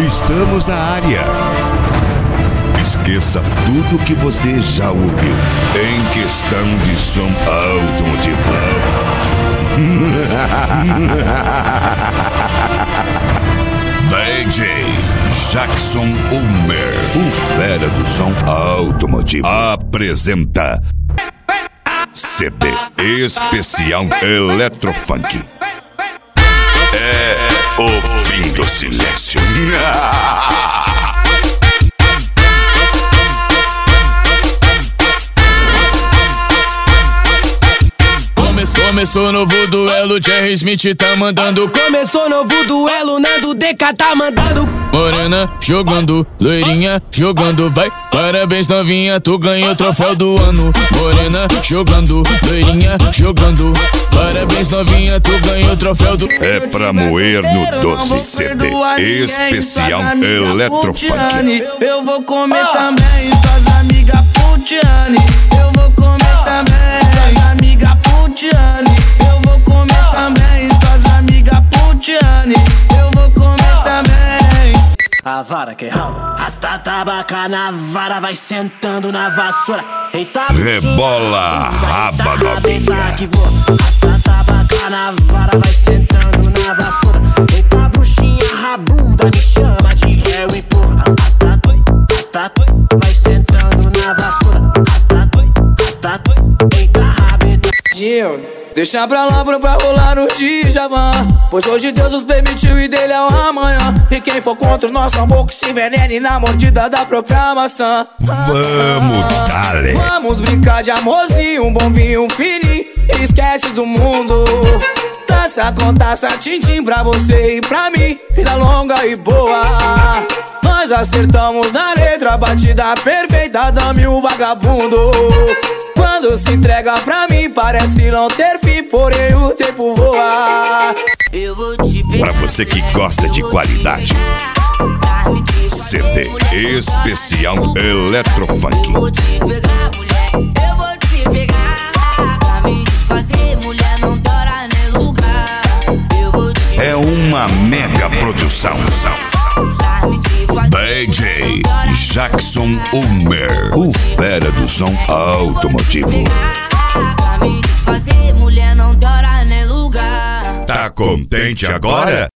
Estamos na área. Esqueça tudo que você já ouviu em questão de som automotivo. DJ Jackson Ulmer, o fera do som automotivo, apresenta CD especial Eletrofunk. É o fim do silêncio. Começou novo duelo, Jerry Smith tá mandando. Começou novo duelo, Nando DK tá mandando. Morena jogando, loirinha jogando, vai. Parabéns novinha, tu ganhou o troféu do ano. Morena jogando, loirinha jogando. Parabéns novinha, tu ganhou o troféu do... É pra moer no doce. CD especial Eletrofunk. Eu vou comer também, suas amigas Putiane. Eu vou comer também, suas amigas Putiane. Eu vou comer também, suas amigas Putiane. Eu vou comer também. A vara que rala, rasta tabaca na vara, vai sentando na vassoura. Eita, rebola raba novinha. Rasta tabaca na vara, vai sentando na vassoura. Eita, bruxinha rabuda, me chama de Harry, porra. Rasta toi, vai sentando na vassoura. Rasta toi, eita, rabeta. Deixa pra lá pra rolar no Djavan, pois hoje Deus nos permitiu e dele é o amanhã. E quem for contra o nosso amor que se envenene na mordida da própria maçã. Vamos, dale. Vamos brincar de amorzinho, um bom vinho, um fininho. Esquece do mundo. Taça com taça, tintim pra você e pra mim. Vida longa e boa. Nós acertamos na letra, batida perfeita, dame o vagabundo. Quando se entrega pra mim, parece não ter fim, porém o tempo voa. Pra você que gosta de qualidade, CD especial Eletrofunk. Eu vou te pegar, mulher, eu vou te pegar. Pra mim fazer mulher não dora nem lugar. Eu vou te É uma mega produção. DJ Jackson Ulmer, o fera do som automotivo. Pra mim fazer mulher não dora nem lugar. Tá contente agora?